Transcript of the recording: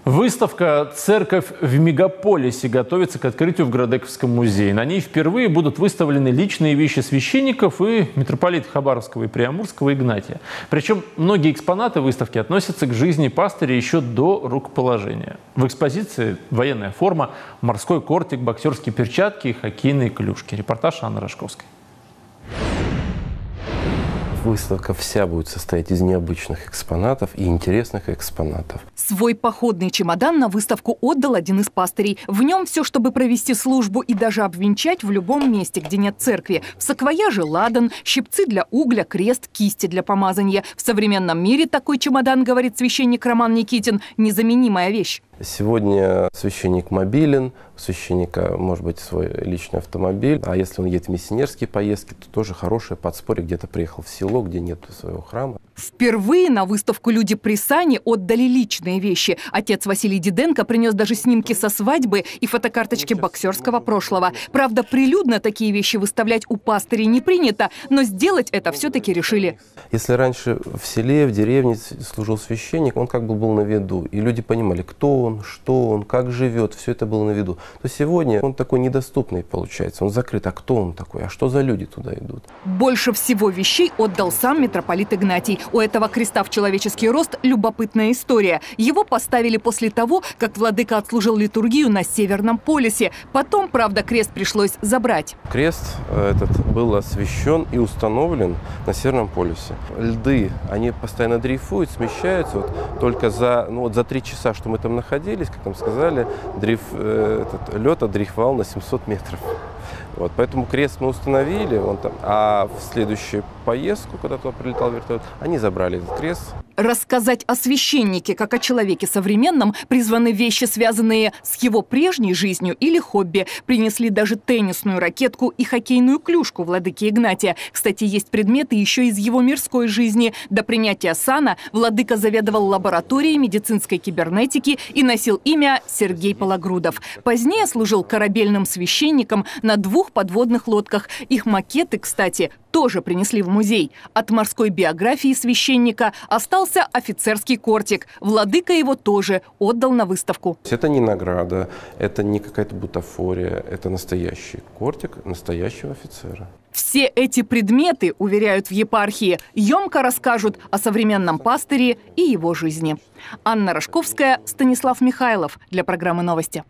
Выставка «Церковь в мегаполисе» готовится к открытию в Градековском музее. На ней впервые будут выставлены личные вещи священников и митрополита Хабаровского и Преамурского Игнатия. Причем многие экспонаты выставки относятся к жизни пастыря еще до рукоположения. В экспозиции военная форма, морской кортик, боксерские перчатки и хоккейные клюшки. Репортаж Анны Рожковской. Выставка вся будет состоять из необычных экспонатов и интересных экспонатов. Свой походный чемодан на выставку отдал один из пастырей. В нем все, чтобы провести службу и даже обвенчать в любом месте, где нет церкви. В саквояже ладан, щипцы для угля, крест, кисти для помазания. В современном мире такой чемодан, говорит священник Роман Никитин, незаменимая вещь. Сегодня священник мобилен, у священника может быть свой личный автомобиль. А если он едет в миссионерские поездки, то тоже хорошее подспорье, где-то приехал в село, где нет своего храма. Впервые на выставку люди при сане отдали личные вещи. Отец Василий Диденко принес даже снимки со свадьбы и фотокарточки боксерского прошлого. Правда, прилюдно такие вещи выставлять у пастырей не принято, но сделать это все-таки решили. Если раньше в селе, в деревне служил священник, он как бы был на виду. И люди понимали, кто он, что он, как живет, все это было на виду. То сегодня он такой недоступный получается, он закрыт. А кто он такой? А что за люди туда идут? Больше всего вещей отдал сам митрополит Игнатий. У этого креста в человеческий рост любопытная история. Его поставили после того, как владыка отслужил литургию на Северном полюсе. Потом, правда, крест пришлось забрать. Крест этот был освящен и установлен на Северном полюсе. Льды, они постоянно дрейфуют, смещаются. Вот только за 3 часа, что мы там находились, как нам сказали, лед отдрейфовал на 700 метров. Вот, поэтому крест мы установили, а в следующую поездку, когда туда прилетал вертолет, они забрали этот крест. Рассказать о священнике, как о человеке современном, призваны вещи, связанные с его прежней жизнью или хобби. Принесли даже теннисную ракетку и хоккейную клюшку владыки Игнатия. Кстати, есть предметы еще из его мирской жизни. До принятия сана владыка заведовал лабораторией медицинской кибернетики и носил имя Сергей Пологрудов. Позднее служил корабельным священником на 2 подводных лодках. Их макеты, кстати, тоже принесли в музей. От морской биографии священника остался офицерский кортик. Владыка его тоже отдал на выставку. Это не награда, это не какая-то бутафория, это настоящий кортик настоящего офицера. Все эти предметы, уверяют в епархии, емко расскажут о современном пастыре и его жизни. Анна Рожковская, Станислав Михайлов для программы «Новости».